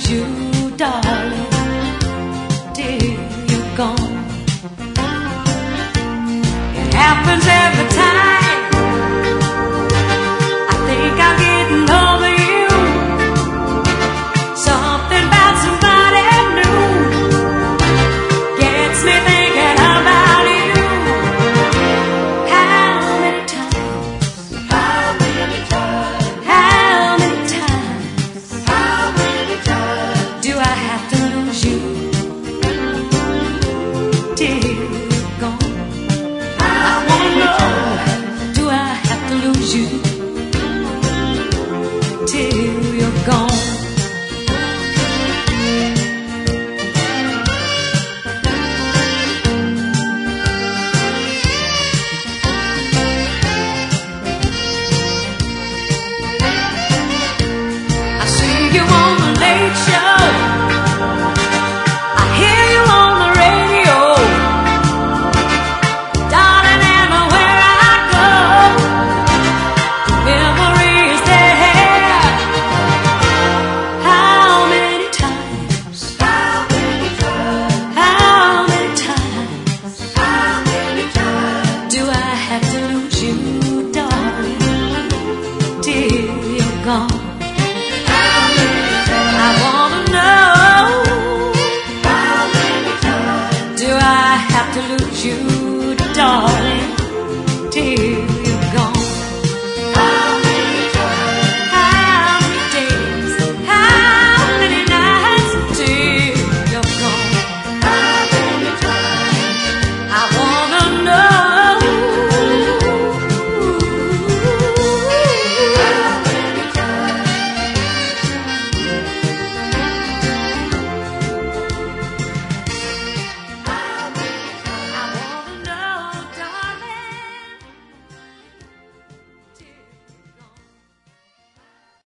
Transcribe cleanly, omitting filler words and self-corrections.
lose you, darling, till you're gone. It happens every time I think I'm getting over you. Something about somebody new gets me thinking about you. How many times? How many times? How many times? How many times do I have to lose you till you're gone? I wanna know, do I have to lose you till you're gone? I see you on the Late Show, I hear you on the radio, darling, everywhere I go, the memory is there. How many times? How many times? How many times? How many times do I have to lose you, darling, till you're gone? I wanna know, how many times do I have to lose you